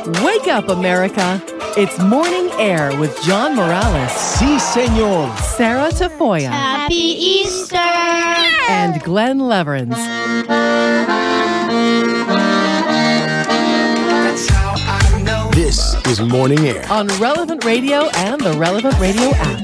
Wake up, America. It's Morning Air with John Morales. Si, senor. Sarah Tafoya. Happy Easter! And Glenn Leverins. This is Morning Air On Relevant Radio and the Relevant Radio app.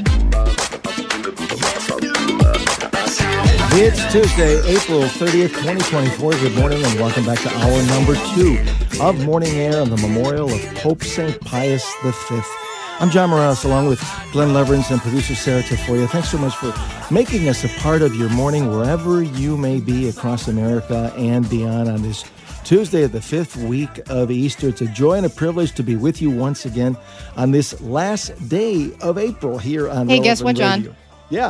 It's Tuesday, April 30th, 2024. Good morning and welcome back to hour number 2 of Morning Air on the memorial of Pope St. Pius V. I'm John Morales along with Glenn Leverins and producer Sarah Tafoya. Thanks so much for making us a part of your morning wherever you may be across America and beyond on this Tuesday, the 5th week of Easter. It's a joy and a privilege to be with you once again on this last day of April here on Hey, Relevant guess what, John? Radio. Yeah.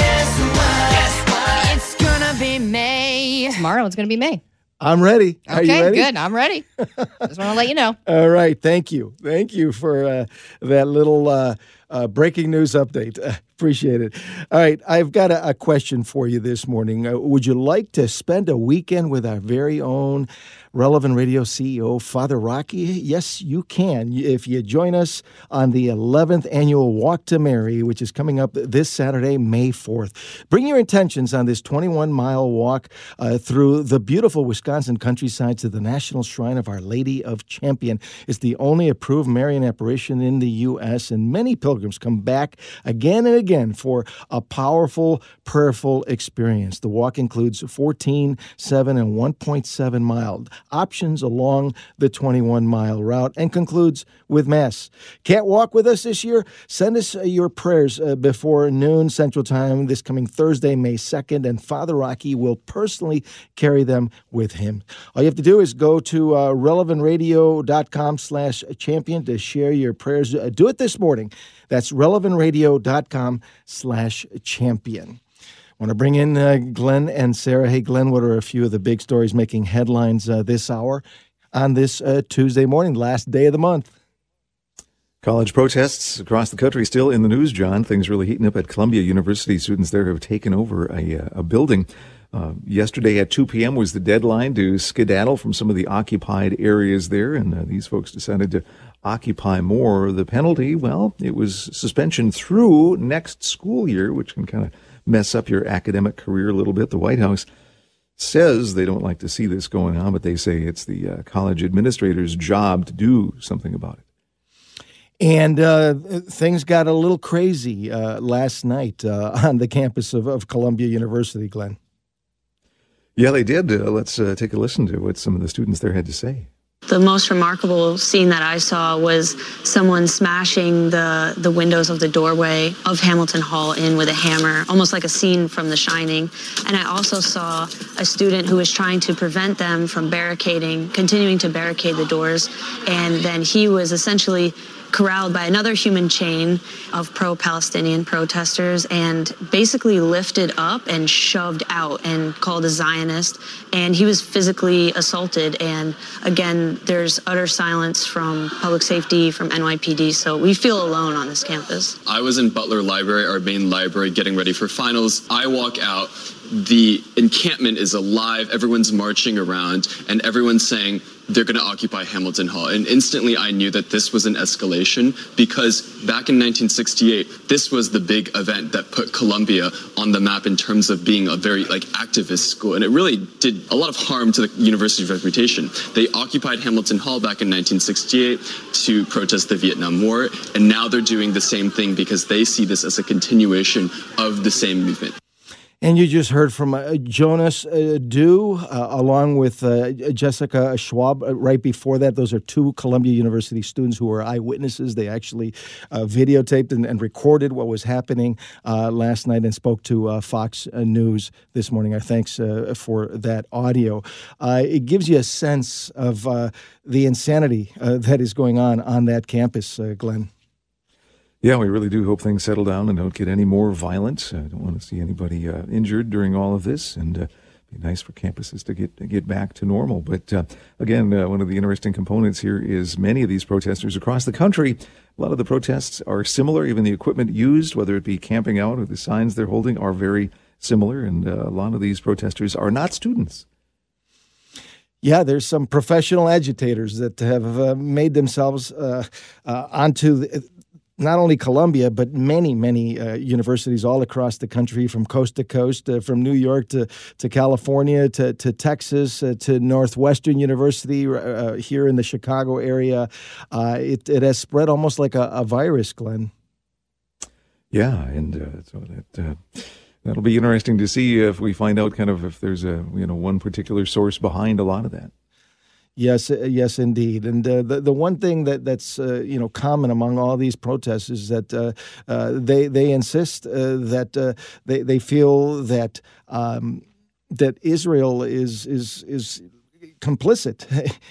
It's gonna be May. Tomorrow it's gonna be May. I'm ready. Are you ready? Good. I'm ready. Just want to let you know. All right. Thank you. Thank you for that little breaking news update. Appreciate it. All right. I've got a question for you this morning. Would you like to spend a weekend with our very own Relevant Radio CEO, Father Rocky? Yes, you can. If you join us on the 11th annual Walk to Mary, which is coming up this Saturday, May 4th. Bring your intentions on this 21-mile walk through the beautiful Wisconsin countryside to the National Shrine of Our Lady of Champion. It's the only approved Marian apparition in the U.S., and many pilgrims come back again and again for a powerful, prayerful experience. The walk includes 14, 7, and 1.7 mile options along the 21-mile route and concludes with Mass. Can't walk with us this year? Send us your prayers before noon Central Time this coming Thursday, May 2nd, and Father Rocky will personally carry them with him. All you have to do is go to relevantradio.com/champion to share your prayers. Do it this morning. That's relevantradio.com/champion. I want to bring in Glenn and Sarah. Hey, Glenn, what are a few of the big stories making headlines this hour on this Tuesday morning, last day of the month? College protests across the country still in the news, John. Things really heating up at Columbia University. Students there have taken over a building. Yesterday at 2 p.m. was the deadline to skedaddle from some of the occupied areas there, and these folks decided to occupy more. The penalty, well, it was suspension through next school year, which can kind of mess up your academic career a little bit. The White House says they don't like to see this going on, but they say it's the college administrator's job to do something about it. And things got a little crazy last night on the campus of Columbia University, Glenn. Yeah, they did. Let's take a listen to what some of the students there had to say. The most remarkable scene that I saw was someone smashing the windows of the doorway of Hamilton Hall in with a hammer, almost like a scene from The Shining. And I also saw a student who was trying to prevent them from continuing to barricade the doors. And then he was essentially corralled by another human chain of pro-Palestinian protesters and basically lifted up and shoved out and called a Zionist. And he was physically assaulted. And again, there's utter silence from public safety, from NYPD. So we feel alone on this campus. I was in Butler Library, our main library, getting ready for finals. I walk out. The encampment is alive. Everyone's marching around and everyone's saying they're going to occupy Hamilton Hall. And instantly I knew that this was an escalation because back in 1968, this was the big event that put Columbia on the map in terms of being a very activist school. And it really did a lot of harm to the university's reputation. They occupied Hamilton Hall back in 1968 to protest the Vietnam War. And now they're doing the same thing because they see this as a continuation of the same movement. And you just heard from Jonas Dew along with Jessica Schwab right before that. Those are two Columbia University students who were eyewitnesses. They actually videotaped and recorded what was happening last night and spoke to Fox News this morning. Our thanks for that audio. It gives you a sense of the insanity that is going on that campus, Glenn. Yeah, we really do hope things settle down and don't get any more violent. I don't want to see anybody injured during all of this, and it'd be nice for campuses to get back to normal. But again, one of the interesting components here is many of these protesters across the country, a lot of the protests are similar. Even the equipment used, whether it be camping out or the signs they're holding, are very similar, and a lot of these protesters are not students. Yeah, there's some professional agitators that have made themselves onto not only Columbia, but many, many universities all across the country, from coast to coast, from New York to California to Texas to Northwestern University here in the Chicago area. It has spread almost like a virus, Glenn. Yeah, and so that'll be interesting to see if we find out kind of if there's one particular source behind a lot of that. Yes, indeed. And the one thing that's common among all these protests is that they insist that they feel that that Israel is complicit,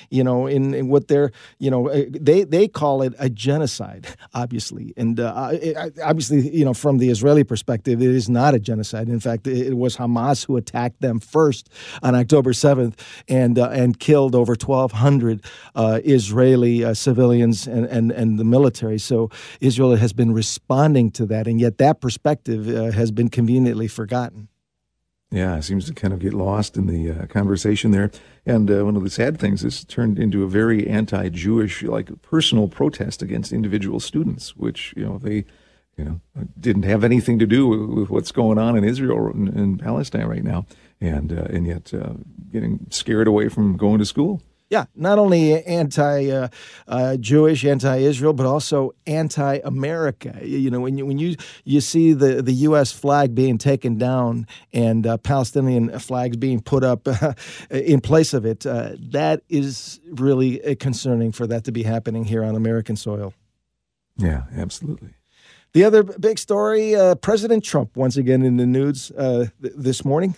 in what they're, they call it a genocide, obviously. And obviously, from the Israeli perspective, it is not a genocide. In fact, it was Hamas who attacked them first on October 7th and killed over 1,200 Israeli civilians and the military. So Israel has been responding to that, and yet that perspective has been conveniently forgotten. Yeah, it seems to kind of get lost in the conversation there. And one of the sad things is turned into a very anti-Jewish, personal protest against individual students, which, they, didn't have anything to do with what's going on in Israel and Palestine right now. And yet getting scared away from going to school. Yeah, not only anti-Jewish, anti-Israel, but also anti-America. When you see the U.S. flag being taken down and Palestinian flags being put up in place of it, that is really concerning for that to be happening here on American soil. Yeah, absolutely. The other big story, President Trump once again in the news this morning.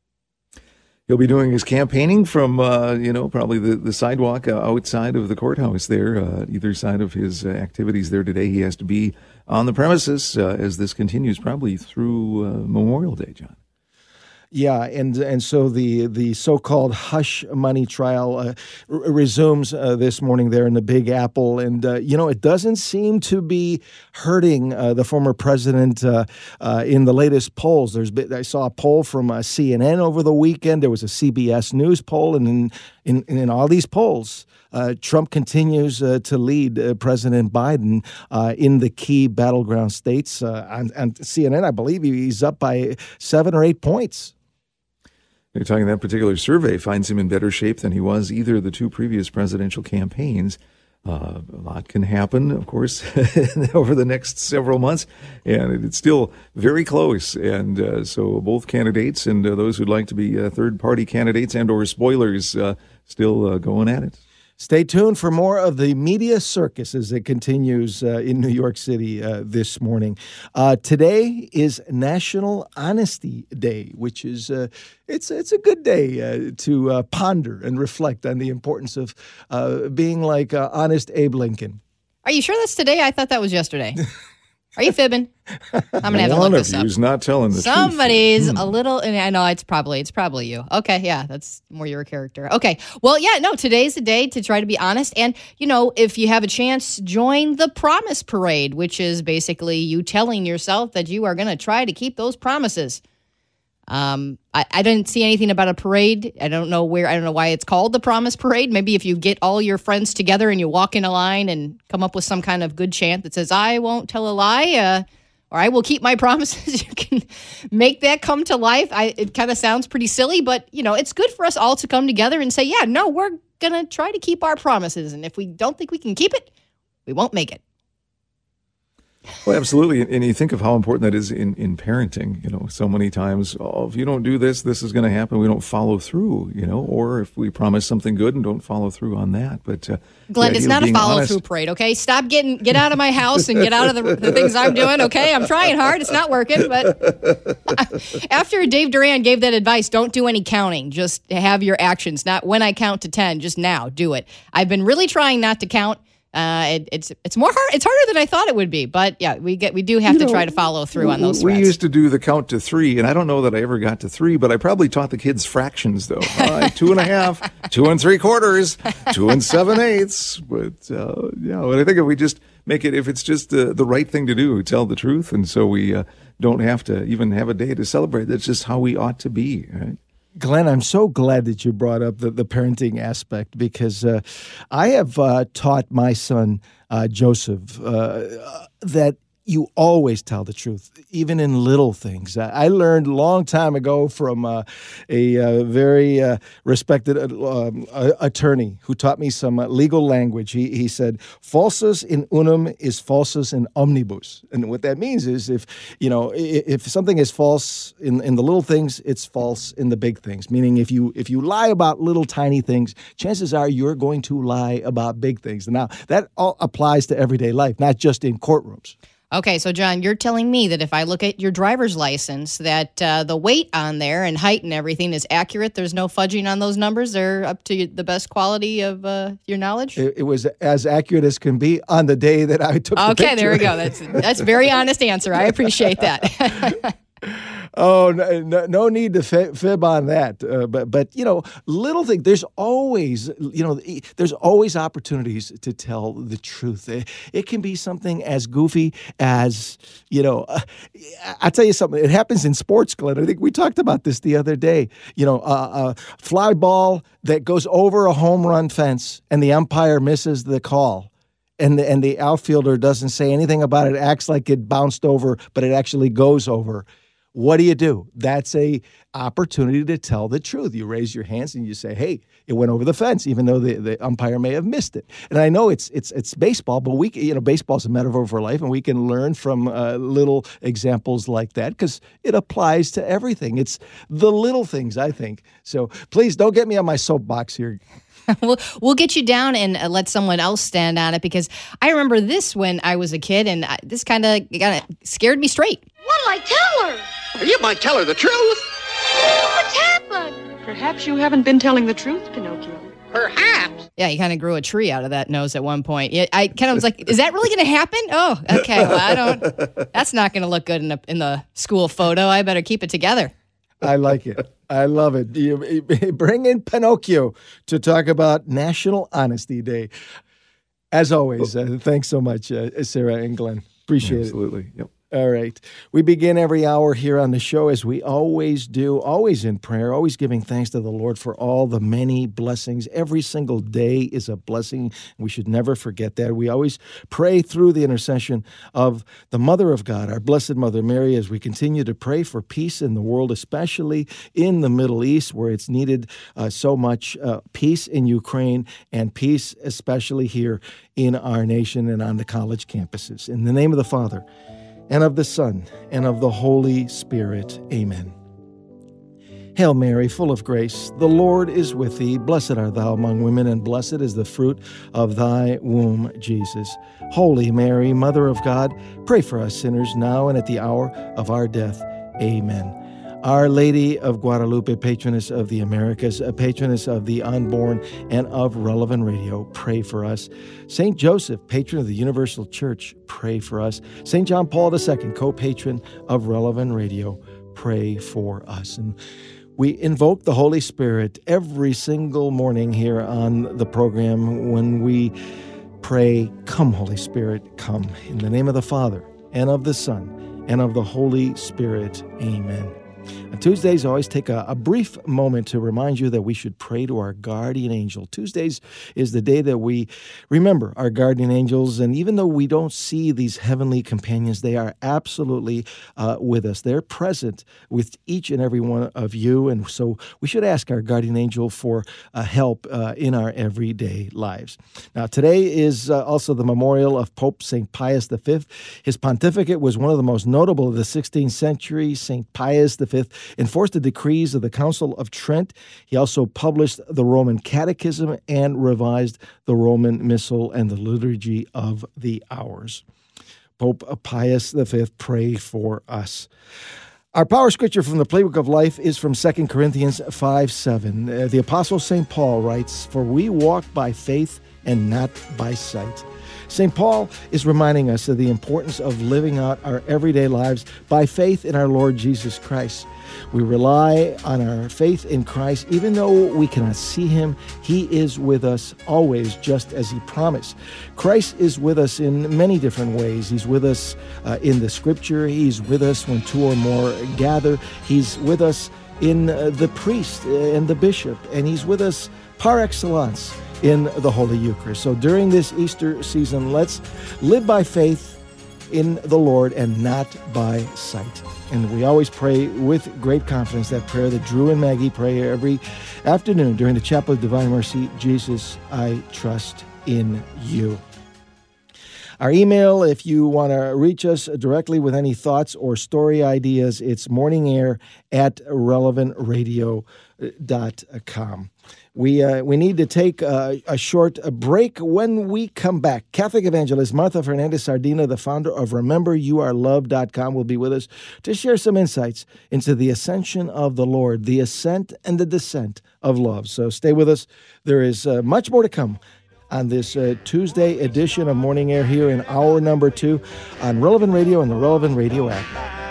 He'll be doing his campaigning from, probably the sidewalk outside of the courthouse there, either side of his activities there today. He has to be on the premises as this continues, probably through Memorial Day, John. Yeah, and so the so-called hush money trial resumes this morning there in the Big Apple, and it doesn't seem to be hurting the former president in the latest polls. I saw a poll from CNN over the weekend. There was a CBS News poll, and in all these polls, Trump continues to lead President Biden in the key battleground states. On CNN, I believe he's up by 7 or 8 points. You're talking that particular survey finds him in better shape than he was either of the two previous presidential campaigns. A lot can happen, of course, over the next several months, and it's still very close. And so both candidates and those who'd like to be third-party candidates and or spoilers still going at it. Stay tuned for more of the media circus as it continues in New York City this morning. Today is National Honesty Day, which is it's a good day to ponder and reflect on the importance of being like honest Abe Lincoln. Are you sure that's today? I thought that was yesterday. Are you fibbing? I'm going to have to look this up. One of you's not telling the truth. Somebody's a little, and I know it's probably you. Okay, yeah, that's more your character. Okay, well, yeah, no, today's the day to try to be honest. And, if you have a chance, join the Promise Parade, which is basically you telling yourself that you are going to try to keep those promises. I didn't see anything about a parade. I don't know why it's called the Promise Parade. Maybe if you get all your friends together and you walk in a line and come up with some kind of good chant that says, I won't tell a lie, or I will keep my promises, you can make that come to life. It kind of sounds pretty silly, but, it's good for us all to come together and say, yeah, no, we're going to try to keep our promises. And if we don't think we can keep it, we won't make it. Well, absolutely. And you think of how important that is in parenting, so many times, if you don't do this, this is going to happen. We don't follow through, or if we promise something good and don't follow through on that. But Glenn, it's not a follow-through parade, okay? Stop get out of my house and get out of the things I'm doing, okay? I'm trying hard. It's not working. But after Dave Duran gave that advice, don't do any counting. Just have your actions, not when I count to 10, just now. Do it. I've been really trying not to count. It's more hard. It's harder than I thought it would be, but yeah, we do have to try to follow through on those threats. We used to do the count to 3, and I don't know that I ever got to 3, but I probably taught the kids fractions though. 2.5, 2 3/4, 2 7/8. But I think if we just make it, if it's just the right thing to do, tell the truth, and so we don't have to even have a day to celebrate. That's just how we ought to be, right? Glenn, I'm so glad that you brought up the parenting aspect because I have taught my son, Joseph, that you always tell the truth, even in little things. I learned a long time ago from a very respected attorney who taught me some legal language. He said, "Falsus in unum is falsus in omnibus," and what that means is if something is false in the little things, it's false in the big things. Meaning, if you lie about little tiny things, chances are you're going to lie about big things. Now that all applies to everyday life, not just in courtrooms. Okay, so John, you're telling me that if I look at your driver's license, that the weight on there and height and everything is accurate. There's no fudging on those numbers. They're up to the best quality of your knowledge. It was as accurate as can be on the day that I took the picture. Okay, there we go. That's a very honest answer. I appreciate that. Oh, no need to fib on that. But little thing. There's always opportunities to tell the truth. It can be something as goofy as I'll tell you something. It happens in sports, Glenn. I think we talked about this the other day. A fly ball that goes over a home run fence and the umpire misses the call. And the outfielder doesn't say anything about it, acts like it bounced over, but it actually goes over. What do? That's a opportunity to tell the truth. You raise your hands and you say, "Hey, it went over the fence," even though the umpire may have missed it. And I know it's baseball, but baseball's a metaphor for life, and we can learn from little examples like that because it applies to everything. It's the little things, I think. So please don't get me on my soapbox here. We'll get you down and let someone else stand on it because I remember this when I was a kid, and this kind of scared me straight. What'll I tell her? You might tell her the truth. What's happened? Perhaps you haven't been telling the truth, Pinocchio. Perhaps. Yeah, he kind of grew a tree out of that nose at one point. I kind of was like, is that really going to happen? Oh, okay. Well, that's not going to look good in the school photo. I better keep it together. I like it. I love it. You bring in Pinocchio to talk about National Honesty Day. As always, thanks so much, Sarah and Glenn. Appreciate it. Absolutely. Yep. All right. We begin every hour here on the show, as we always do, always in prayer, always giving thanks to the Lord for all the many blessings. Every single day is a blessing. We should never forget that. We always pray through the intercession of the Mother of God, our Blessed Mother Mary, as we continue to pray for peace in the world, especially in the Middle East, where it's needed so much, peace in Ukraine and peace especially here in our nation and on the college campuses. In the name of the Father, and of the Son, and of the Holy Spirit. Amen. Hail Mary, full of grace, the Lord is with thee. Blessed art thou among women, and blessed is the fruit of thy womb, Jesus. Holy Mary, Mother of God, pray for us sinners now and at the hour of our death. Amen. Our Lady of Guadalupe, patroness of the Americas, a patroness of the unborn and of Relevant Radio, pray for us. St. Joseph, patron of the Universal Church, pray for us. St. John Paul II, co-patron of Relevant Radio, pray for us. And we invoke the Holy Spirit every single morning here on the program when we pray, "Come, Holy Spirit, come." In the name of the Father, and of the Son, and of the Holy Spirit. Amen. On Tuesdays, I always take a brief moment to remind you that we should pray to our guardian angel. Tuesdays is the day that we remember our guardian angels, and even though we don't see these heavenly companions, they are absolutely with us. They're present with each and every one of you, and so we should ask our guardian angel for help in our everyday lives. Now, today is also the memorial of Pope St. Pius V. His pontificate was one of the most notable of the 16th century. St. Pius V enforced the decrees of the Council of Trent. He also published the Roman Catechism and revised the Roman Missal and the Liturgy of the Hours. Pope Pius V, pray for us. Our power scripture from the Playbook of Life is from 2 Corinthians 5:7. The Apostle St. Paul writes, "For we walk by faith and not by sight." St. Paul is reminding us of the importance of living out our everyday lives by faith in our Lord Jesus Christ. We rely on our faith in Christ. Even though we cannot see him, he is with us always, just as he promised. Christ is with us in many different ways. He's with us in the scripture. He's with us when two or more gather. He's with us in the priest and the bishop, and he's with us par excellence in the Holy Eucharist. So during this Easter season, let's live by faith in the Lord and not by sight. And we always pray with great confidence that prayer that Drew and Maggie pray every afternoon during the Chapel of Divine Mercy. Jesus, I trust in you. Our email, if you want to reach us directly with any thoughts or story ideas, it's morningair@relevantradio.com. We need to take a short break. When we come back, Catholic evangelist Martha Fernandez Sardina, the founder of RememberYouAreLoved.com, will be with us to share some insights into the ascension of the Lord, the ascent and the descent of love. So stay with us. There is much more to come on this Tuesday edition of Morning Air here in hour number 2 on Relevant Radio and the Relevant Radio app.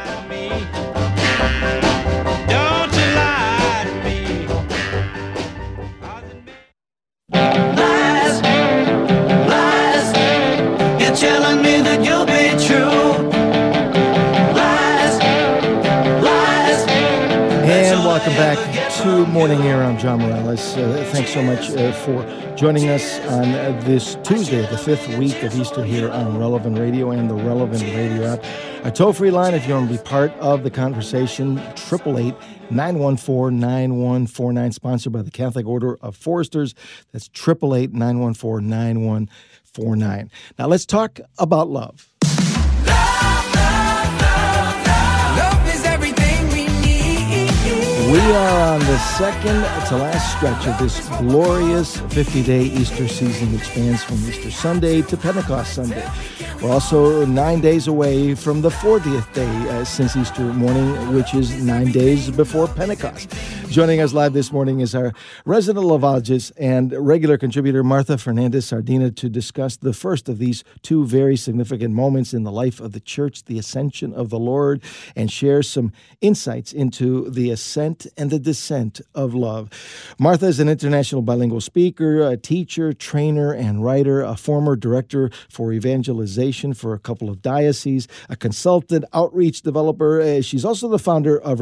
Telling me that you'll be true. Lies. And welcome back to Morning Air. I'm John Morales. Thanks so much for joining us on this Tuesday, the 5th week of Easter here on Relevant Radio and the Relevant Radio app. Our toll-free line, if you want to be part of the conversation, 888-914-9149, sponsored by the Catholic Order of Foresters. That's 888-914-9149. Now let's talk about love. Love is everything we need. We are on the second to last stretch of this glorious 50-day Easter season, which spans from Easter Sunday to Pentecost Sunday. We're also 9 days away from the 40th day since Easter morning, which is 9 days before Pentecost. Joining us live this morning is our resident loveologist and regular contributor, Martha Fernandez Sardina, to discuss the first of these two very significant moments in the life of the Church, the Ascension of the Lord, and share some insights into the ascent and the descent of love. Martha is an international bilingual speaker, a teacher, trainer, and writer, a former director for evangelization for a couple of dioceses, a consultant, outreach developer. She's also the founder of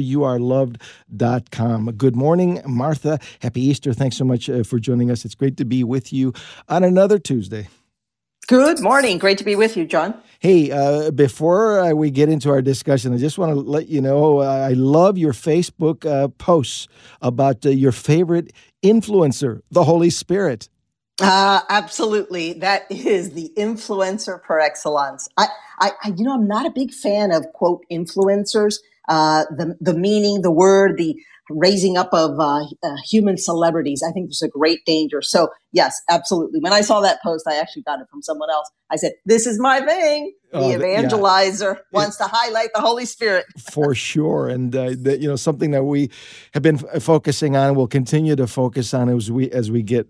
RememberYouAreLoved.com. Good morning, Martha. Happy Easter. Thanks so much for joining us. It's great to be with you on another Tuesday. Good morning. Great to be with you, John. Hey, before we get into our discussion, I just want to let you know I love your Facebook posts about your favorite influencer, the Holy Spirit. Absolutely. That is the influencer par excellence. I'm not a big fan of, quote, influencers. The meaning, the word, the raising up of human celebrities. I think there's a great danger. So, yes, absolutely. When I saw that post, I actually got it from someone else. I said, this is my thing. The evangelizer wants to highlight the Holy Spirit. For sure. And, something that we have been focusing on, we'll continue to focus on as we get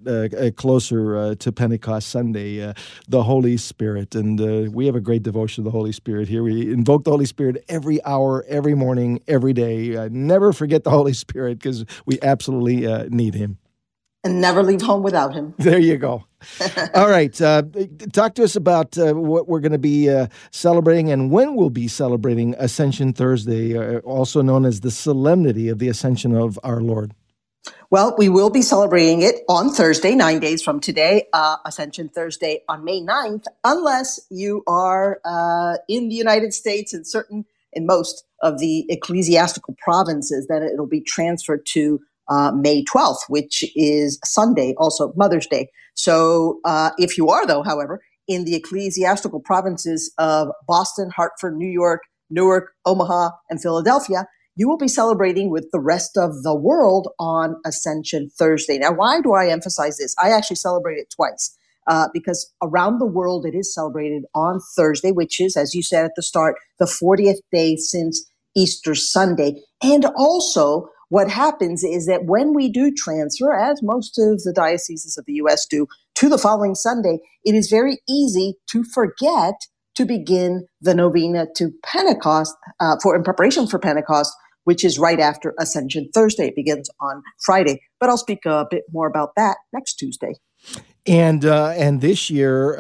closer to Pentecost Sunday, the Holy Spirit. And we have a great devotion to the Holy Spirit here. We invoke the Holy Spirit every hour, every morning, every day. Never forget the Holy Spirit because we absolutely need him. And never leave home without him. There you go. All right. Talk to us about what we're going to be celebrating and when we'll be celebrating Ascension Thursday, also known as the Solemnity of the Ascension of our Lord. Well, we will be celebrating it on Thursday, 9 days from today, Ascension Thursday on May 9th, unless you are in the United States and in most of the ecclesiastical provinces, then it'll be transferred to May 12th, which is Sunday, also Mother's Day. So if you are, though, however, in the ecclesiastical provinces of Boston, Hartford, New York, Newark, Omaha, and Philadelphia, you will be celebrating with the rest of the world on Ascension Thursday. Now, why do I emphasize this? I actually celebrate it twice because around the world it is celebrated on Thursday, which is, as you said at the start, the 40th day since Easter Sunday. And also, what happens is that when we do transfer, as most of the dioceses of the U.S. do, to the following Sunday, it is very easy to forget to begin the novena to Pentecost in preparation for Pentecost, which is right after Ascension Thursday. It begins on Friday. But I'll speak a bit more about that next Tuesday. And this year,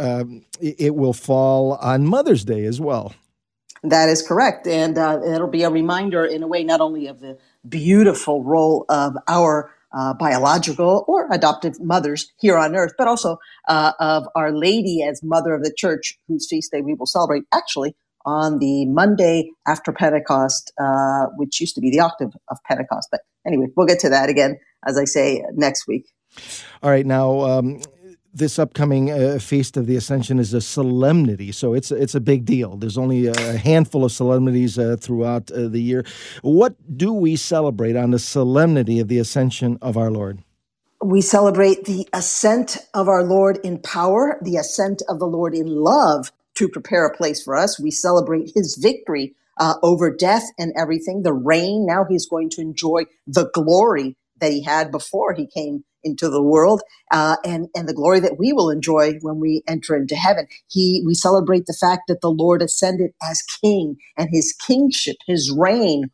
it will fall on Mother's Day as well. That is correct. And it'll be a reminder in a way, not only of the beautiful role of our biological or adoptive mothers here on earth, but also of Our Lady as Mother of the Church, whose feast day we will celebrate actually on the Monday after Pentecost, which used to be the octave of Pentecost. But anyway, we'll get to that again, as I say, next week. All right, now this upcoming Feast of the Ascension is a solemnity, so it's a big deal. There's only a handful of solemnities throughout the year. What do we celebrate on the solemnity of the Ascension of our Lord? We celebrate the ascent of our Lord in power, the ascent of the Lord in love to prepare a place for us. We celebrate his victory over death and everything, the reign. Now he's going to enjoy the glory that he had before he came into the world, and the glory that we will enjoy when we enter into heaven. We celebrate the fact that the Lord ascended as king, and his kingship, his reign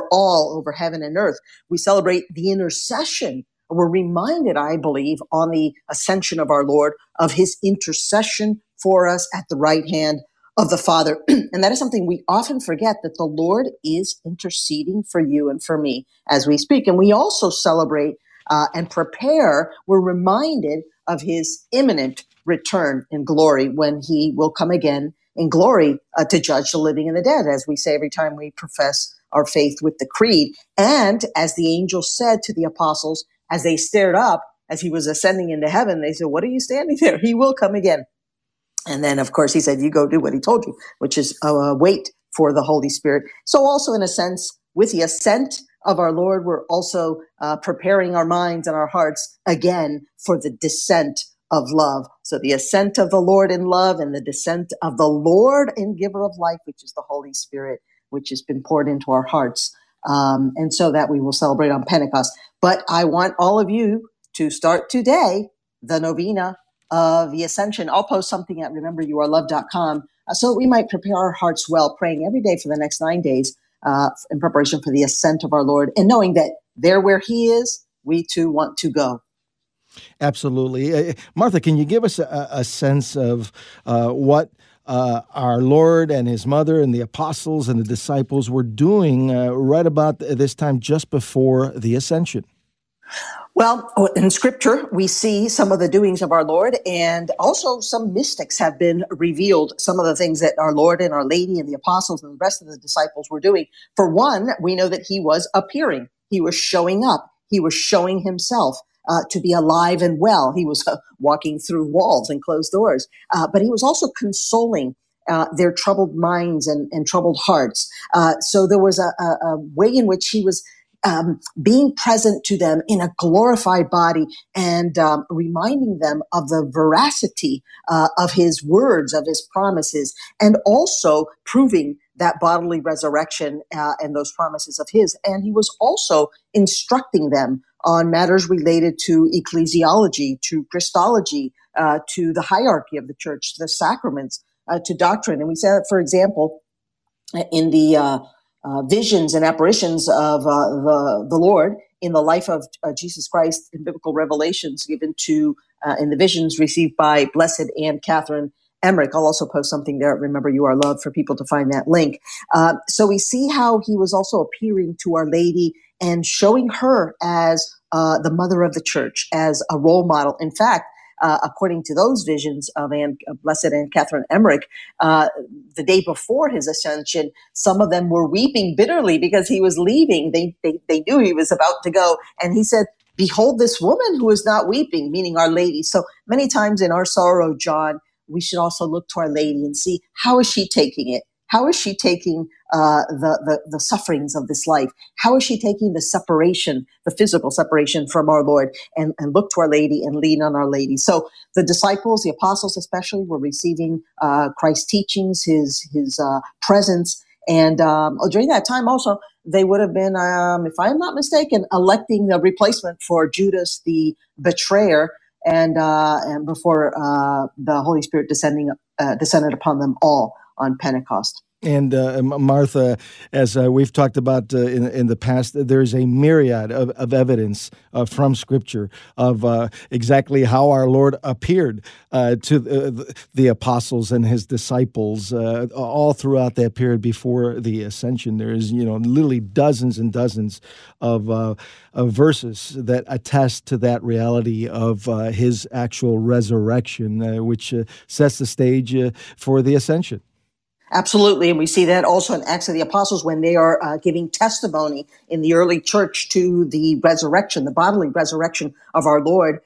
over heaven and earth. We celebrate the intercession. We're reminded, I believe, on the ascension of our Lord of his intercession for us at the right hand of the Father. And that is something we often forget, that the Lord is interceding for you and for me as we speak. And we also celebrate and prepare. We're reminded of his imminent return in glory, when he will come again in glory to judge the living and the dead, as we say every time we profess our faith with the creed. And as the angel said to the apostles, as they stared up as he was ascending into heaven, they said, "What are you standing there? He will come again." And then, of course, he said, "You go do what he told you," which is wait for the Holy Spirit. So also, in a sense, with the ascent of our Lord, we're also preparing our minds and our hearts again for the descent of love. So the ascent of the Lord in love, and the descent of the Lord and giver of life, which is the Holy Spirit, which has been poured into our hearts. And so that we will celebrate on Pentecost. But I want all of you to start today the novena of the Ascension. I'll post something at rememberyouarelove.com so that we might prepare our hearts well, praying every day for the next 9 days in preparation for the ascent of our Lord, and knowing that there where he is, we too want to go. Absolutely. Martha, can you give us a sense of what our Lord and his mother and the apostles and the disciples were doing right about this time just before the Ascension? Well, in Scripture, we see some of the doings of our Lord, and also some mystics have been revealed, some of the things that our Lord and our Lady and the apostles and the rest of the disciples were doing. For one, we know that he was appearing. He was showing up. He was showing himself to be alive and well. He was walking through walls and closed doors, but he was also consoling their troubled minds and troubled hearts. So there was a way in which he was being present to them in a glorified body, and reminding them of the veracity of his words, of his promises, and also proving that bodily resurrection and those promises of his. And he was also instructing them on matters related to ecclesiology, to Christology, to the hierarchy of the church, to the sacraments, to doctrine. And we said, for example, in the visions and apparitions of the Lord in the life of Jesus Christ in biblical revelations given to in the visions received by Blessed Anne Catherine Emmerich. I'll also post something there at Remember You Are Loved for people to find that link. So we see how he was also appearing to Our Lady and showing her as the mother of the church, as a role model. In fact, according to those visions of Blessed Anne Catherine Emmerich, the day before his ascension, some of them were weeping bitterly because he was leaving. They knew he was about to go. And he said, "Behold this woman who is not weeping," meaning Our Lady. So many times in our sorrow, John, we should also look to Our Lady and see, how is she taking it? How is she taking the sufferings of this life? How is she taking the separation, the physical separation from our Lord? And look to Our Lady and lean on Our Lady. So the disciples, the apostles especially, were receiving Christ's teachings, his presence. And during that time also, they would have been, if I'm not mistaken, electing the replacement for Judas the betrayer, and before the Holy Spirit descended upon them all on Pentecost. And Martha, as we've talked about in the past, there's a myriad of evidence from Scripture of exactly how our Lord appeared to the apostles and his disciples all throughout that period before the ascension. There's literally dozens and dozens of verses that attest to that reality of his actual resurrection, which sets the stage for the ascension. Absolutely. And we see that also in Acts of the Apostles when they are giving testimony in the early church to the resurrection, the bodily resurrection of our Lord.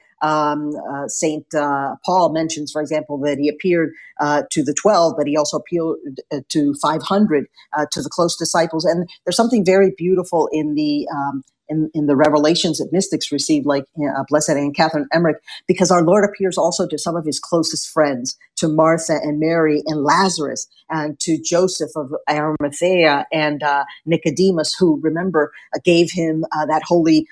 St. Paul mentions, for example, that he appeared to the 12, but he also appeared to 500, to the close disciples. And there's something very beautiful in the in the revelations that mystics received, like Blessed Anne Catherine Emmerich, because our Lord appears also to some of his closest friends, to Martha and Mary and Lazarus, and to Joseph of Arimathea and Nicodemus, who, remember, gave him that holy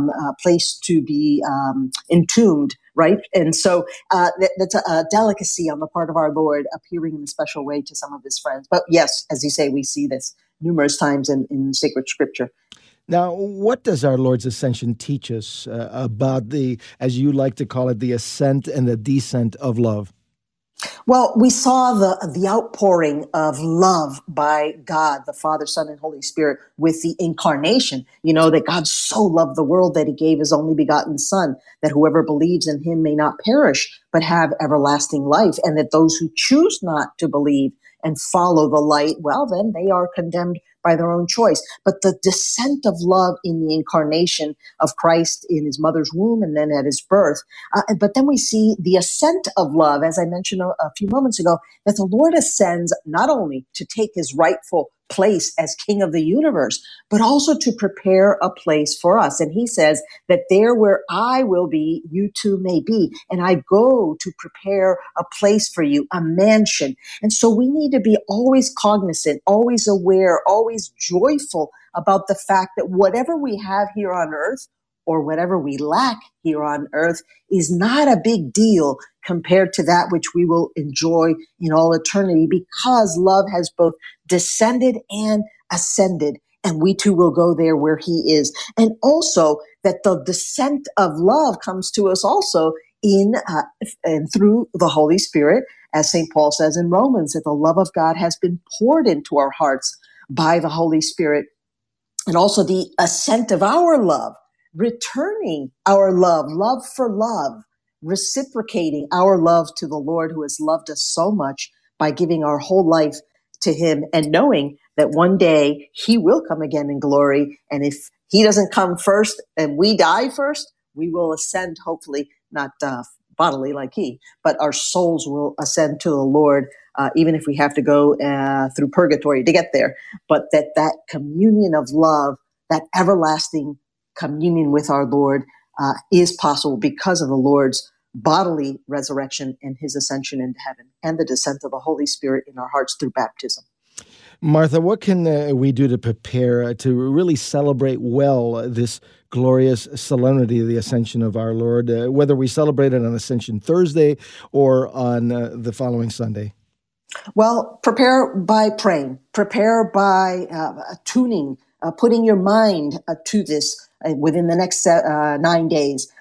place to be entombed, right? And so that's a delicacy on the part of our Lord appearing in a special way to some of his friends. But yes, as you say, we see this numerous times in sacred scripture. Now, what does our Lord's ascension teach us about the, as you like to call it, the ascent and the descent of love? Well, we saw the outpouring of love by God, the Father, Son, and Holy Spirit with the incarnation. You know, that God so loved the world that he gave his only begotten Son, that whoever believes in him may not perish, but have everlasting life. And that those who choose not to believe and follow the light, well, then they are condemned by their own choice. But the descent of love in the incarnation of Christ in his mother's womb and then at his birth. But then we see the ascent of love, as I mentioned a few moments ago, that the Lord ascends not only to take his rightful place as King of the universe, but also to prepare a place for us. And he says that there where I will be, you too may be. And I go to prepare a place for you, a mansion. And so we need to be always cognizant, always aware, always joyful about the fact that whatever we have here on earth or whatever we lack here on earth is not a big deal compared to that which we will enjoy in all eternity, because love has both descended and ascended, and we too will go there where he is. And also that the descent of love comes to us also in and through the Holy Spirit, as St. Paul says in Romans, that the love of God has been poured into our hearts by the Holy Spirit. And also the ascent of our love, returning our love, love for love, reciprocating our love to the Lord who has loved us so much by giving our whole life to him, and knowing that one day he will come again in glory. And if he doesn't come first and we die first, we will ascend, hopefully not bodily like he, but our souls will ascend to the Lord, even if we have to go through purgatory to get there. But that communion of love, that everlasting communion with our Lord is possible because of the Lord's bodily resurrection and his ascension into heaven, and the descent of the Holy Spirit in our hearts through baptism. Martha, what can we do to prepare to really celebrate well this glorious solemnity of the ascension of our Lord, whether we celebrate it on Ascension Thursday or on the following Sunday? Well, prepare by praying, prepare by tuning, putting your mind to this within the next 9 days.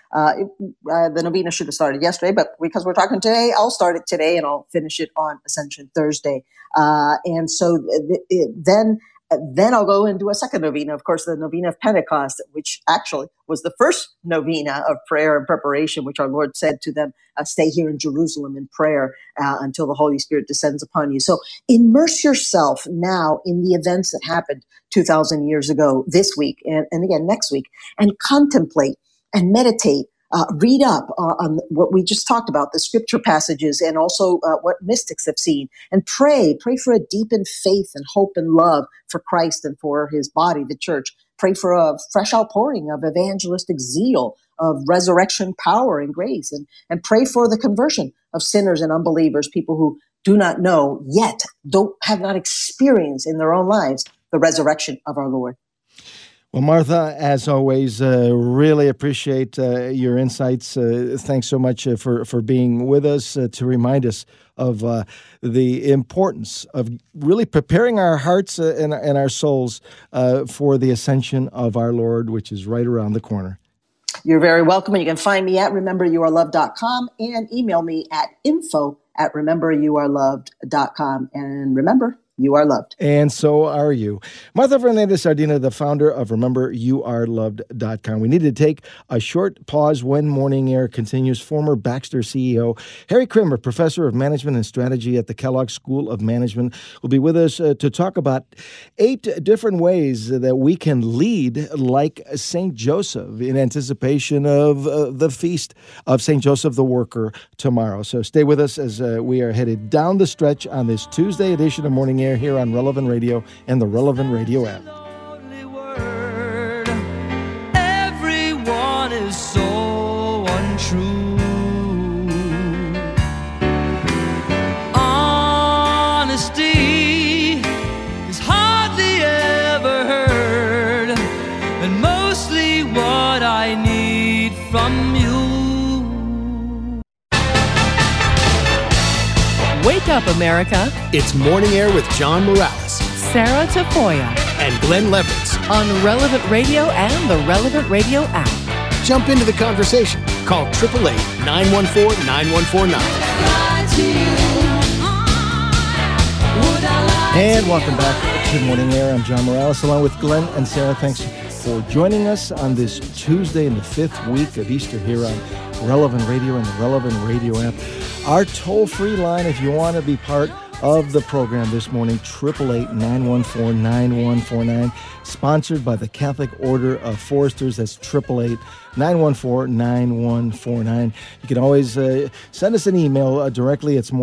The novena should have started yesterday, but because we're talking today, I'll start it today and I'll finish it on Ascension Thursday. And so then I'll go and do a second novena, of course, the novena of Pentecost, which actually was the first novena of prayer and preparation, which our Lord said to them, stay here in Jerusalem in prayer until the Holy Spirit descends upon you. So immerse yourself now in the events that happened 2,000 years ago this week and again next week, and contemplate and meditate, read up on what we just talked about, the scripture passages, and also what mystics have seen, and pray for a deepened faith and hope and love for Christ and for his body, the church. Pray for a fresh outpouring of evangelistic zeal, of resurrection power and grace, and pray for the conversion of sinners and unbelievers, people who do not know yet, have not experienced in their own lives the resurrection of our Lord. Well, Martha, as always, really appreciate your insights. Thanks so much for being with us to remind us of the importance of really preparing our hearts and our souls for the ascension of our Lord, which is right around the corner. You're very welcome. And you can find me at rememberyouareloved.com and email me at info@rememberyouareloved.com. And remember, you are loved. And so are you. Martha Fernandez-Sardina, the founder of RememberYouAreLoved.com. We need to take a short pause when Morning Air continues. Former Baxter CEO Harry Kramer, professor of management and strategy at the Kellogg School of Management, will be with us to talk about 8 different ways that we can lead like St. Joseph in anticipation of the feast of St. Joseph the Worker tomorrow. So stay with us as we are headed down the stretch on this Tuesday edition of Morning Air here on Relevant Radio and the Relevant Radio app. Everyone is so untrue. Honesty is hardly ever heard, and mostly what I need from you. Wake up, America. It's Morning Air with John Morales, Sarah Tafoya, and Glenn Leverett on Relevant Radio and the Relevant Radio app. Jump into the conversation. Call 888-914-9149. And welcome back to Morning Air. I'm John Morales along with Glenn and Sarah. Thanks for joining us on this Tuesday in the 5th week of Easter here on Relevant Radio and the Relevant Radio app. Our toll-free line, if you want to be part of the program this morning, 888-914-9149, sponsored by the Catholic Order of Foresters. That's 888-914-9149. You can always send us an email directly. It's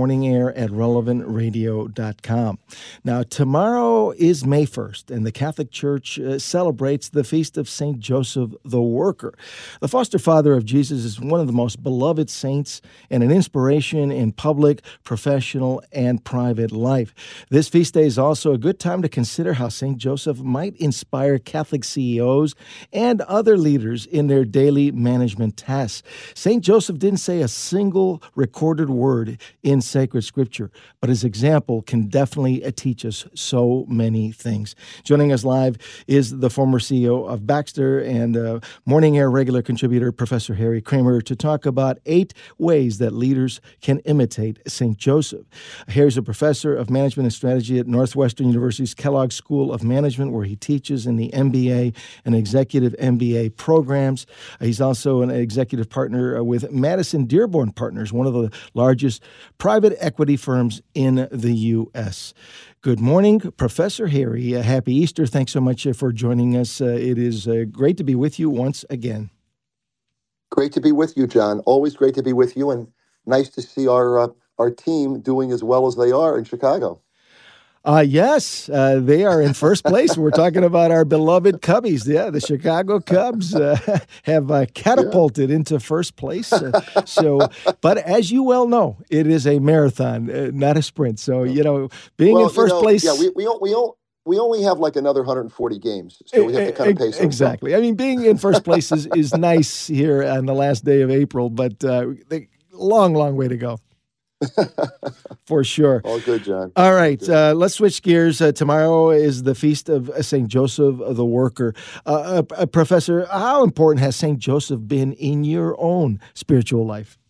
morningair@relevantradio.com. Now, tomorrow is May 1st, and the Catholic Church celebrates the feast of St. Joseph the Worker. The foster father of Jesus is one of the most beloved saints and an inspiration in public, professional, and private life. This feast day is also a good time to consider how St. Joseph might inspire Catholic CEOs and other leaders in their daily management tasks. St. Joseph didn't say a single recorded word in sacred scripture, but his example can definitely teach us so many things. Joining us live is the former CEO of Baxter and Morning Air regular contributor, Professor Harry Kramer, to talk about 8 ways that leaders can imitate St. Joseph. Harry's a professor of management and strategy at Northwestern University's Kellogg School of Management, where he teaches in the MBA and executive MBA programs. He's also an executive partner with Madison Dearborn Partners, one of the largest private equity firms in the U.S. Good morning, Professor Harry. Happy Easter. Thanks so much for joining us. It is great to be with you once again. Great to be with you, John. Always great to be with you, and nice to see our team doing as well as they are in Chicago. Yes, they are in first place. We're talking about our beloved Cubbies. Yeah, the Chicago Cubs have catapulted into first place. But as you well know, it is a marathon, not a sprint. So, being in first place. Yeah, we only have like another 140 games, so we have to kind of pace exactly. I mean, being in first place is nice here on the last day of April, but long way to go. For sure. All good, John. All right, let's switch gears. Tomorrow is the feast of St. Joseph the Worker. Professor, how important has St. Joseph been in your own spiritual life?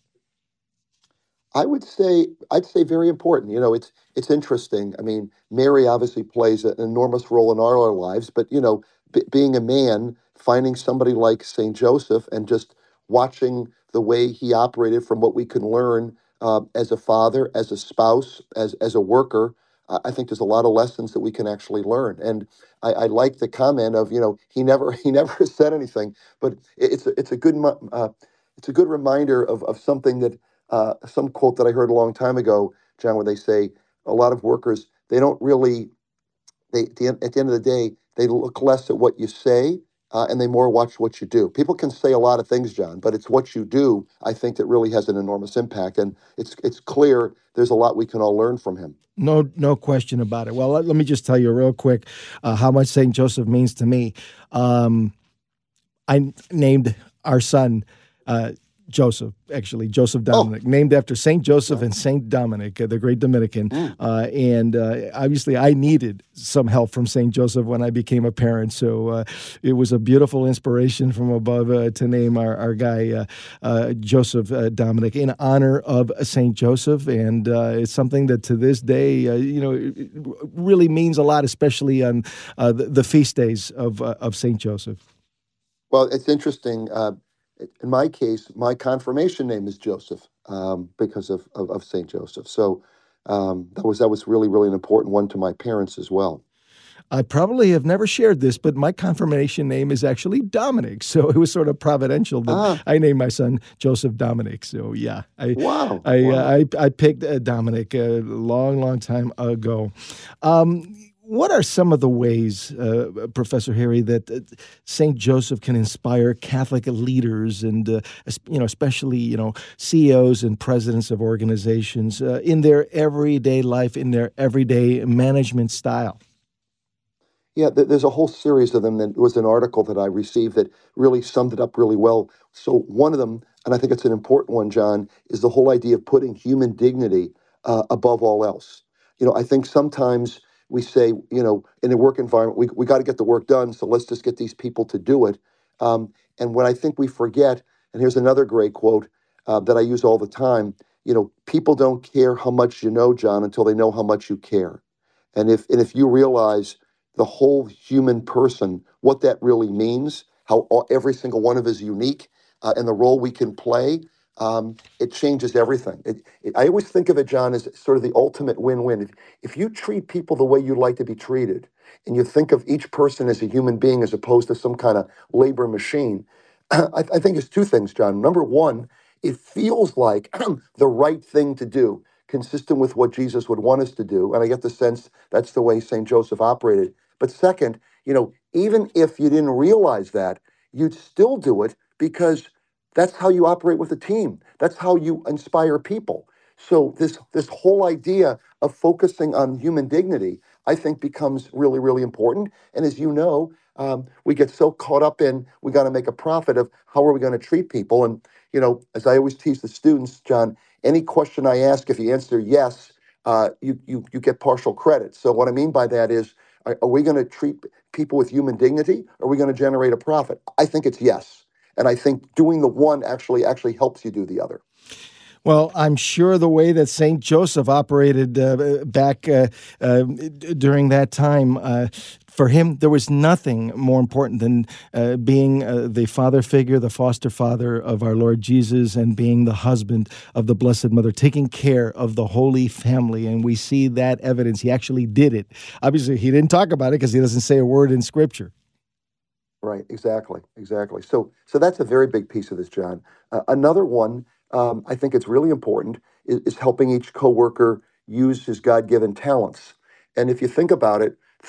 I'd say very important. It's interesting. I mean, Mary obviously plays an enormous role in our lives, but being a man, finding somebody like St. Joseph and just watching the way he operated from what we can learn as a father, as a spouse, as a worker, I think there's a lot of lessons that we can actually learn. And I like the comment of he never said anything, but it's a good reminder of something that some quote that I heard a long time ago, John, where they say a lot of workers at the end of the day, they look less at what you say and they more watch what you do. People can say a lot of things, John, but it's what you do, I think, that really has an enormous impact. And it's clear there's a lot we can all learn from him. No question about it. Well, let me just tell you real quick how much St. Joseph means to me. I named our son Joseph, actually, Joseph Dominic, named after St. Joseph and St. Dominic, the great Dominican. And obviously, I needed some help from St. Joseph when I became a parent. So it was a beautiful inspiration from above to name our guy Joseph Dominic in honor of St. Joseph. And it's something that to this day, it really means a lot, especially on the feast days of St. Joseph. Well, it's interesting. In my case, my confirmation name is Joseph because of St. Joseph. So that was really, really an important one to my parents as well. I probably have never shared this, but my confirmation name is actually Dominic. So it was sort of providential that I named my son Joseph Dominic. So yeah, I picked Dominic a long, long time ago. What are some of the ways, Professor Harry, that St. Joseph can inspire Catholic leaders and, especially, CEOs and presidents of organizations in their everyday life, in their everyday management style? Yeah, there's a whole series of them. That was an article that I received that really summed it up really well. So one of them, and I think it's an important one, John, is the whole idea of putting human dignity above all else. I think sometimes we say, in a work environment, we got to get the work done, so let's just get these people to do it. And what I think we forget, and here's another great quote that I use all the time, people don't care how much you know, John, until they know how much you care. And if you realize the whole human person, what that really means, how every single one of us is unique, and the role we can play, it changes everything. I always think of it, John, as sort of the ultimate win-win. If you treat people the way you'd like to be treated, and you think of each person as a human being as opposed to some kind of labor machine, I think it's two things, John. Number one, it feels like the right thing to do, consistent with what Jesus would want us to do. And I get the sense that's the way St. Joseph operated. But second, even if you didn't realize that, you'd still do it because that's how you operate with a team. That's how you inspire people. So this whole idea of focusing on human dignity, I think, becomes really, really important. And as you know, we get so caught up in we got to make a profit of how are we going to treat people. And as I always teach the students, John, any question I ask, if you answer yes, you get partial credit. So what I mean by that is, are we going to treat people with human dignity? Or are we going to generate a profit? I think it's yes. And I think doing the one actually helps you do the other. Well, I'm sure the way that St. Joseph operated back during that time, for him, there was nothing more important than being the father figure, the foster father of our Lord Jesus, and being the husband of the Blessed Mother, taking care of the Holy Family. And we see that evidence. He actually did it. Obviously, he didn't talk about it because he doesn't say a word in Scripture. Right, exactly. So that's a very big piece of this, John. Another one, I think it's really important, is helping each coworker use his God-given talents. And if you think about,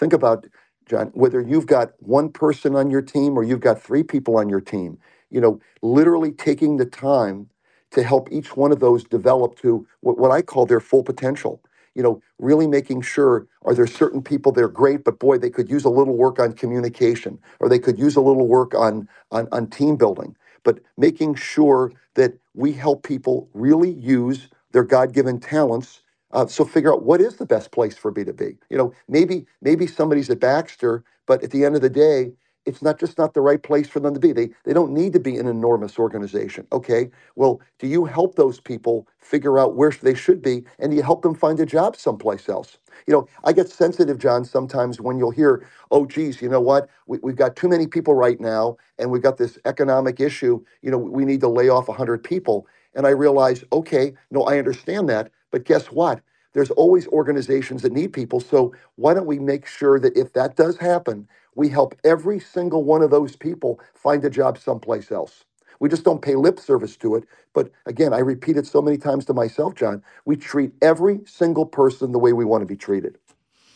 John, whether you've got one person on your team or you've got three people on your team, literally taking the time to help each one of those develop to what I call their full potential. Really making sure, are there certain people that are great, but boy, they could use a little work on communication, or they could use a little work on team building. But making sure that we help people really use their God-given talents. So figure out what is the best place for B2B. Maybe somebody's at Baxter, but at the end of the day, it's not the right place for them to be. They don't need to be an enormous organization. Okay, well, do you help those people figure out where they should be, and do you help them find a job someplace else? I get sensitive, John, sometimes when you'll hear, oh, geez, you know what? We've got too many people right now, and we've got this economic issue. We need to lay off 100 people. And I realize, okay, no, I understand that, but guess what? There's always organizations that need people. So why don't we make sure that if that does happen, we help every single one of those people find a job someplace else? We just don't pay lip service to it. But again, I repeat it so many times to myself, John, we treat every single person the way we want to be treated.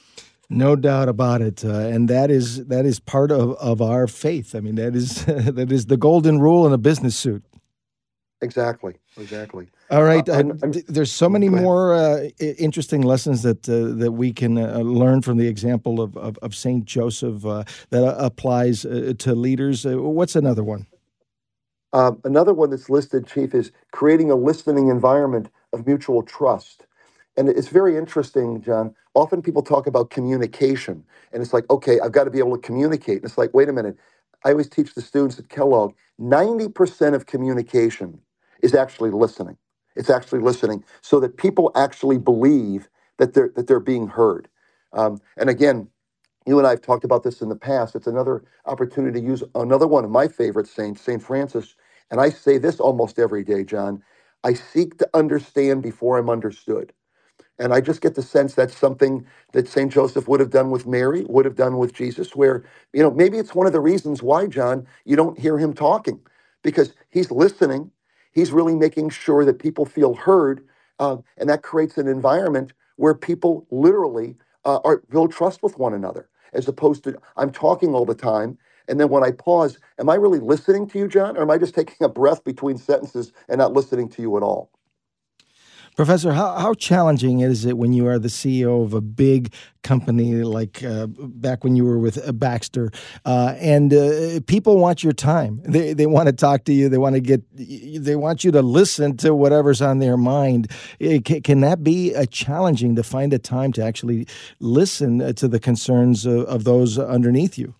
No doubt about it, and that is part of our faith. I mean, that is that is the golden rule in a business suit. Exactly. All right, I'm- there's so many Go ahead. more interesting lessons that we can learn from the example of Saint Joseph that applies to leaders. What's another one? Another one that's listed, Chief, is creating a listening environment of mutual trust. And it's very interesting, John. Often people talk about communication, and it's like, okay, I've got to be able to communicate. And it's like, wait a minute. I always teach the students at Kellogg, 90% of communication is actually listening. It's actually listening so that people actually believe that they're being heard. And again, you and I have talked about this in the past. It's another opportunity to use another one of my favorite saints, St. Francis. And I say this almost every day, John. I seek to understand before I'm understood. And I just get the sense that's something that St. Joseph would have done with Mary, would have done with Jesus, where, maybe it's one of the reasons why, John, you don't hear him talking, because he's listening. He's really making sure that people feel heard. And that creates an environment where people literally build trust with one another, as opposed to I'm talking all the time. And then when I pause, am I really listening to you, John? Or am I just taking a breath between sentences and not listening to you at all? Professor, how challenging is it when you are the CEO of a big company like back when you were with Baxter, and people want your time? They want to talk to you. They want you to listen to whatever's on their mind. Can that be challenging to find a time to actually listen to the concerns of those underneath you?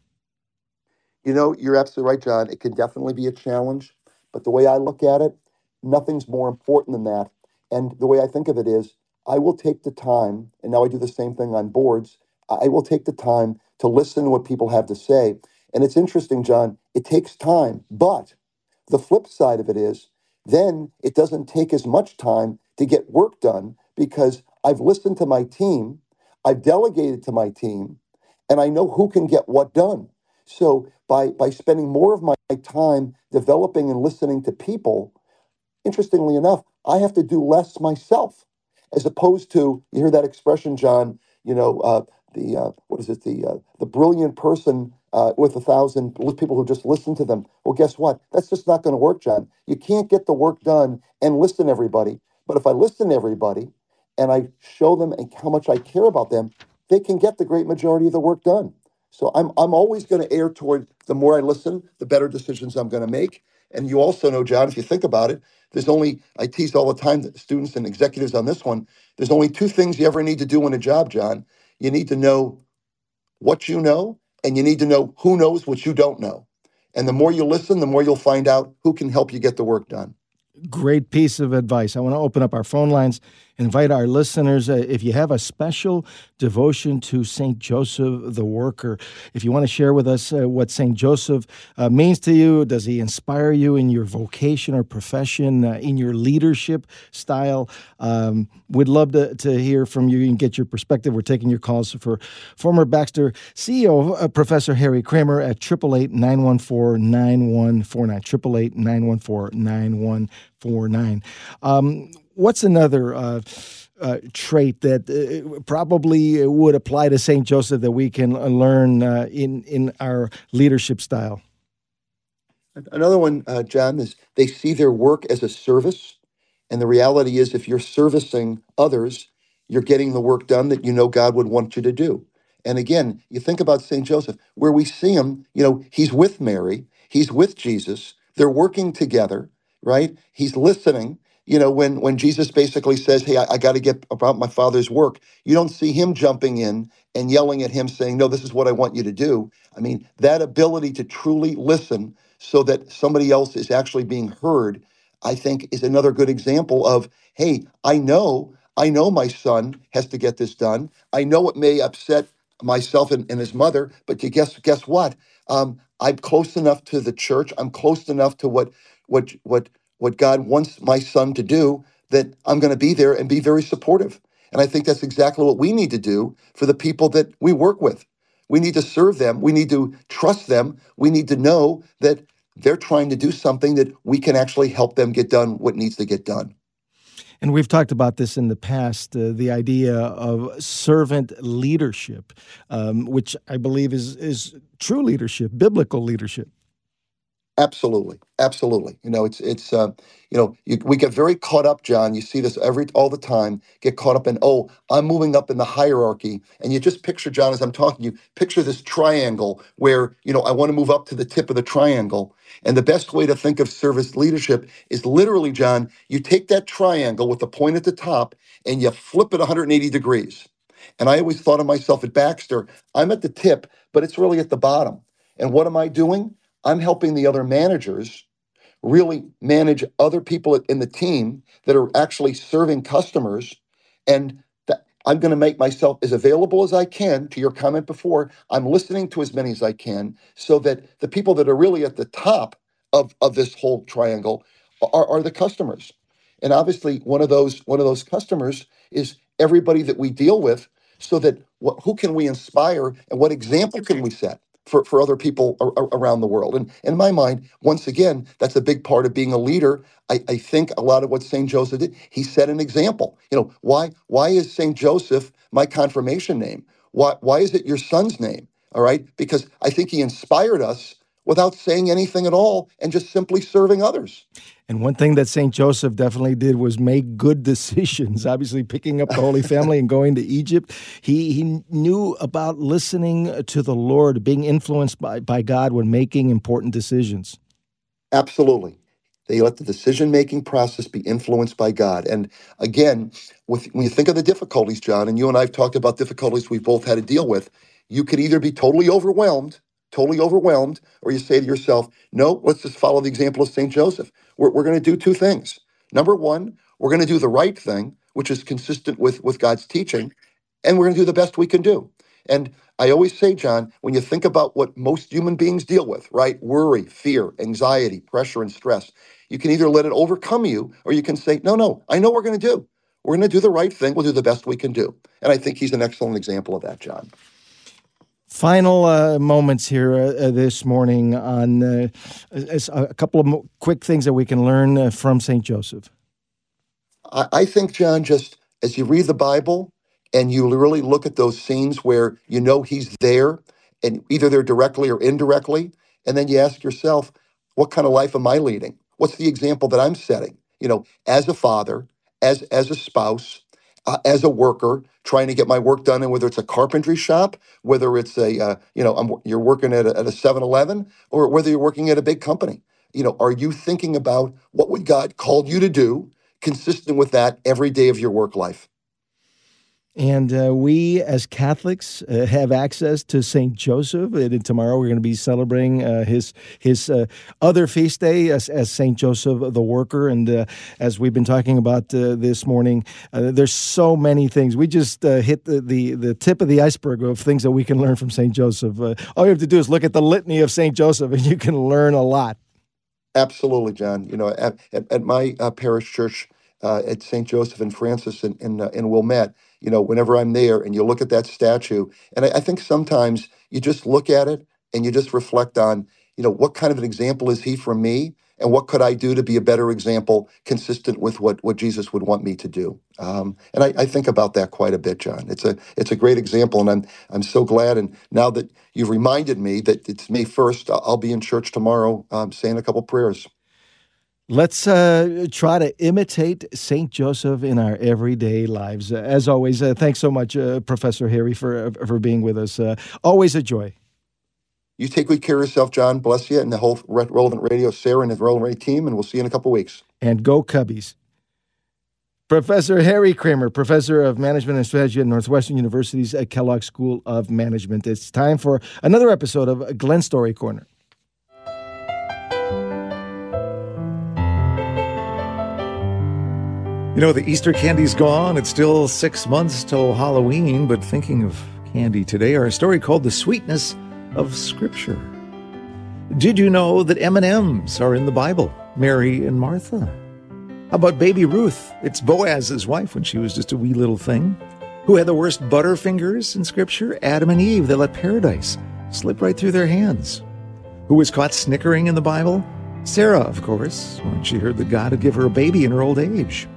You're absolutely right, John. It can definitely be a challenge. But the way I look at it, nothing's more important than that. And the way I think of it is, I will take the time, and now I do the same thing on boards, I will take the time to listen to what people have to say. And it's interesting, John, it takes time, but the flip side of it is, then it doesn't take as much time to get work done because I've listened to my team, I've delegated to my team, and I know who can get what done. So by spending more of my time developing and listening to people, interestingly enough, I have to do less myself, as opposed to, you hear that expression, John, the brilliant person with 1,000 people who just listen to them. Well, guess what? That's just not going to work, John. You can't get the work done and listen to everybody. But if I listen to everybody and I show them how much I care about them, they can get the great majority of the work done. So I'm always going to err toward the more I listen, the better decisions I'm going to make. And you also know, John, if you think about it, I tease all the time that students and executives on this one, there's only two things you ever need to do in a job, John. You need to know what you know, and you need to know who knows what you don't know. And the more you listen, the more you'll find out who can help you get the work done. Great piece of advice. I want to open up our phone lines, invite our listeners. If you have a special devotion to St. Joseph the Worker, if you want to share with us what St. Joseph means to you, does he inspire you in your vocation or profession, in your leadership style? We'd love to hear from you and get your perspective. We're taking your calls for former Baxter CEO, Professor Harry Kramer at 888-914-9149, 888-914-9149. What's another trait that probably would apply to St. Joseph that we can learn in our leadership style? Another one, John, is they see their work as a service. And the reality is, if you're servicing others, you're getting the work done that you know God would want you to do. And again, you think about St. Joseph, where we see him, he's with Mary, he's with Jesus, they're working together, right? He's listening. When Jesus basically says, hey, I got to get about my Father's work, you don't see him jumping in and yelling at him saying, no, this is what I want you to do. I mean, that ability to truly listen so that somebody else is actually being heard, I think is another good example of, hey, I know my son has to get this done. I know it may upset myself and his mother, but guess what? I'm close enough to the church. I'm close enough to what God wants my son to do that I'm going to be there and be very supportive. And I think that's exactly what we need to do for the people that we work with. We need to serve them. We need to trust them. We need to know that they're trying to do something that we can actually help them get done what needs to get done. And we've talked about this in the past, the idea of servant leadership, which I believe is true leadership, biblical leadership. Absolutely. Absolutely. We get very caught up, John. You see this all the time, get caught up in, I'm moving up in the hierarchy. And you just picture, John, as I'm talking, you picture this triangle where, I want to move up to the tip of the triangle. And the best way to think of service leadership is literally, John, you take that triangle with the point at the top and you flip it 180 degrees. And I always thought of myself at Baxter, I'm at the tip, but it's really at the bottom. And what am I doing? I'm helping the other managers really manage other people in the team that are actually serving customers. And I'm going to make myself as available as I can. To your comment before, I'm listening to as many as I can so that the people that are really at the top of this whole triangle are the customers. And obviously, one of those customers is everybody that we deal with, so that who can we inspire and what example can we set for other people around the world. And in my mind, once again, that's a big part of being a leader. I think a lot of what St. Joseph did, he set an example. Why is St. Joseph my confirmation name? Why is it your son's name? All right? Because I think he inspired us without saying anything at all and just simply serving others. And one thing that St. Joseph definitely did was make good decisions. Obviously, picking up the Holy Family and going to Egypt, he knew about listening to the Lord, being influenced by God when making important decisions. Absolutely. They let the decision-making process be influenced by God. And again, when you think of the difficulties, John, and you and I have talked about difficulties we've both had to deal with, you could either be totally overwhelmed, or you say to yourself, no, let's just follow the example of St. Joseph. We're going to do two things. Number one, we're going to do the right thing, which is consistent with God's teaching, and we're going to do the best we can do. And I always say, John, when you think about what most human beings deal with, right? Worry, fear, anxiety, pressure, and stress, you can either let it overcome you, or you can say, no, I know what we're going to do. We're going to do the right thing. We'll do the best we can do. And I think he's an excellent example of that, John. Final moments here this morning on a couple of quick things that we can learn from St. Joseph. I think, John, just as you read the Bible and you really look at those scenes where he's there, and either there directly or indirectly, and then you ask yourself, what kind of life am I leading? What's the example that I'm setting? As a father, as a spouse, as a worker, trying to get my work done, and whether it's a carpentry shop, whether it's you're working at a 7-Eleven, or whether you're working at a big company. Are you thinking about what would God called you to do, consistent with that every day of your work life? And we, as Catholics, have access to St. Joseph. And tomorrow we're going to be celebrating his other feast day as St. Joseph the Worker. And as we've been talking about this morning, there's so many things. We just hit the tip of the iceberg of things that we can learn from St. Joseph. All you have to do is look at the litany of St. Joseph, and you can learn a lot. Absolutely, John. At my parish church at St. Joseph and Francis in Wilmette, whenever I'm there and you look at that statue, and I think sometimes you just look at it and you just reflect on, what kind of an example is he for me, and what could I do to be a better example consistent with what Jesus would want me to do. And I think about that quite a bit, John. It's a great example, and I'm so glad. And now that you've reminded me that it's May 1st, I'll be in church tomorrow saying a couple prayers. Let's try to imitate St. Joseph in our everyday lives. As always, thanks so much, Professor Harry, for being with us. Always a joy. You take good care of yourself, John. Bless you, and the whole Relevant Radio, Sarah, and the Relevant Radio team, and we'll see you in a couple weeks. And go Cubbies. Professor Harry Kramer, Professor of Management and Strategy at Northwestern University's Kellogg School of Management. It's time for another episode of Glenn Story Corner. The Easter candy's gone. It's still 6 months till Halloween, but thinking of candy today, our story called The Sweetness of Scripture. Did you know that M&Ms are in the Bible? Mary and Martha. How about baby Ruth? It's Boaz's wife when she was just a wee little thing. Who had the worst butterfingers in Scripture? Adam and Eve. They let paradise slip right through their hands. Who was caught snickering in the Bible? Sarah, of course, when she heard that God would give her a baby in her old age.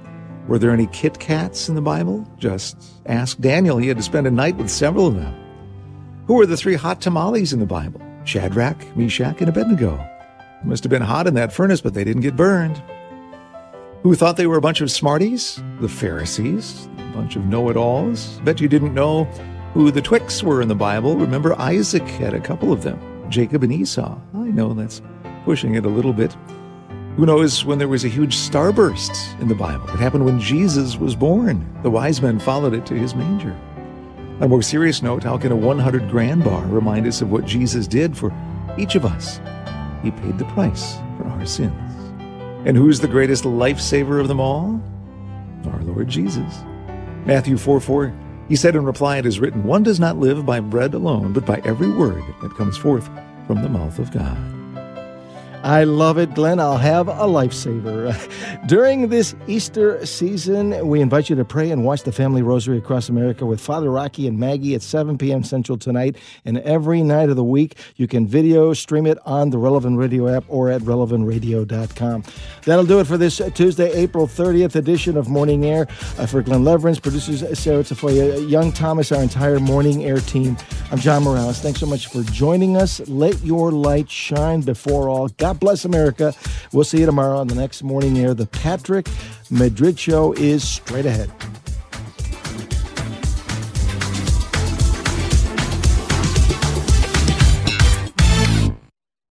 Were there any Kit Kats in the Bible? Just ask Daniel. He had to spend a night with several of them. Who were the 3 hot tamales in the Bible? Shadrach, Meshach, and Abednego. It must have been hot in that furnace, but they didn't get burned. Who thought they were a bunch of smarties? The Pharisees, a bunch of know-it-alls. Bet you didn't know who the Twix were in the Bible. Remember, Isaac had a couple of them, Jacob and Esau. I know that's pushing it a little bit. Who knows when there was a huge starburst in the Bible? It happened when Jesus was born. The wise men followed it to his manger. On a more serious note, how can a 100-grand bar remind us of what Jesus did for each of us? He paid the price for our sins. And who's the greatest lifesaver of them all? Our Lord Jesus. Matthew 4:4, he said in reply, it is written, one does not live by bread alone, but by every word that comes forth from the mouth of God. I love it, Glenn. I'll have a lifesaver. During this Easter season, we invite you to pray and watch the Family Rosary across America with Father Rocky and Maggie at 7 p.m. Central tonight. And every night of the week, you can video stream it on the Relevant Radio app or at relevantradio.com. That'll do it for this Tuesday, April 30th edition of Morning Air. For Glenn Leverance, producers Sarah Tafoya, Young Thomas, our entire Morning Air team, I'm John Morales. Thanks so much for joining us. Let your light shine before all. God bless America. We'll see you tomorrow on the next Morning Air. The Patrick Madrid Show is straight ahead.